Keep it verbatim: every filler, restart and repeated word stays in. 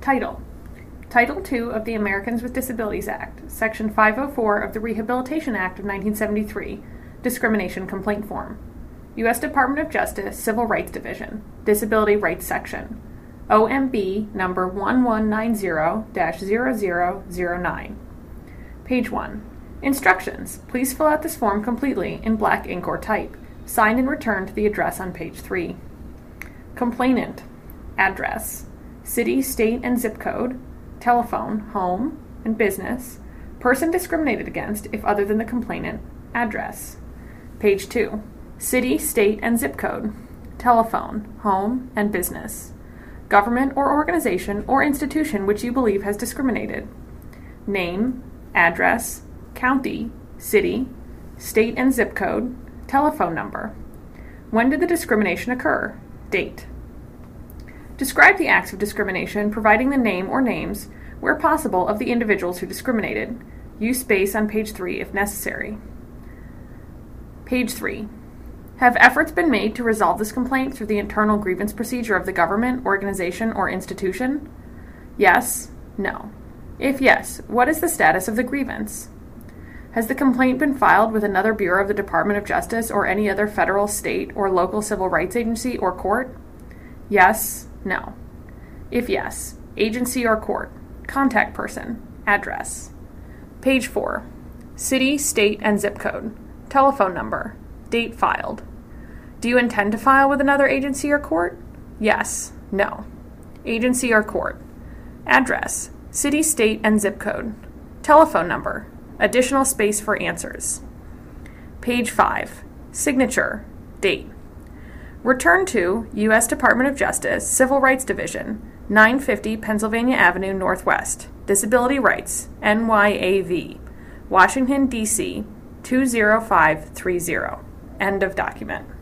Title: Title two of the Americans with Disabilities Act, Section five oh four of the Rehabilitation Act of nineteen seventy-three, Discrimination Complaint Form. U S Department of Justice, Civil Rights Division, Disability Rights Section, O M B number one one nine zero dash zero zero zero nine. Page one. Instructions. Please fill out this form completely in black ink or type. Sign and return to the address on page three. Complainant. Address. City, state, and zip code. Telephone, home, and business. Person discriminated against, if other than the complainant. Address. Page two. City, state, and zip code. Telephone, home, and business. Government or organization or institution which you believe has discriminated. Name, address, county, city, state and zip code, telephone number. When did the discrimination occur? Date. Describe the acts of discrimination, providing the name or names, where possible, of the individuals who discriminated. Use space on page three if necessary. Page three. Have efforts been made to resolve this complaint through the internal grievance procedure of the government, organization, or institution? Yes. No. If yes, what is the status of the grievance? Has the complaint been filed with another bureau of the Department of Justice or any other federal, state, or local civil rights agency or court? Yes. No. If yes, agency or court. Contact person. Address. Page four. City, state, and zip code. Telephone number. Date filed. Do you intend to file with another agency or court? Yes. No. Agency or court. Address. City, state, and zip code. Telephone number. Additional space for answers. Page five. Signature. Date. Return to U S Department of Justice, Civil Rights Division, nine fifty Pennsylvania Avenue Northwest, Disability Rights, N Y A V, Washington, D C two zero five three zero. End of document.